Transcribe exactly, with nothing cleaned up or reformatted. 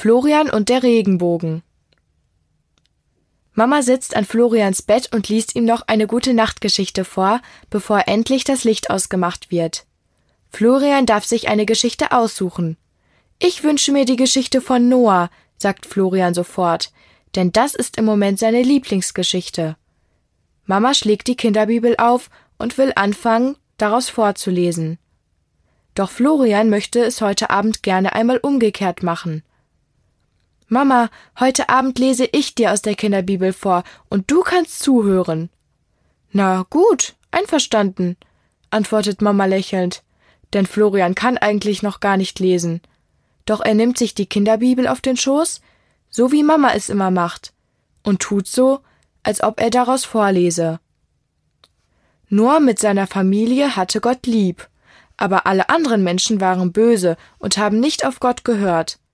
Florian und der Regenbogen. Mama sitzt an Florians Bett und liest ihm noch eine Gute-Nacht-Geschichte vor, bevor endlich das Licht ausgemacht wird. Florian darf sich eine Geschichte aussuchen. »Ich wünsche mir die Geschichte von Noah«, sagt Florian sofort, denn das ist im Moment seine Lieblingsgeschichte. Mama schlägt die Kinderbibel auf und will anfangen, daraus vorzulesen. Doch Florian möchte es heute Abend gerne einmal umgekehrt machen. »Mama, heute Abend lese ich dir aus der Kinderbibel vor und du kannst zuhören.« »Na gut, einverstanden«, antwortet Mama lächelnd, denn Florian kann eigentlich noch gar nicht lesen. Doch er nimmt sich die Kinderbibel auf den Schoß, so wie Mama es immer macht, und tut so, als ob er daraus vorlese. Noah mit seiner Familie hatte Gott lieb, aber alle anderen Menschen waren böse und haben nicht auf Gott gehört.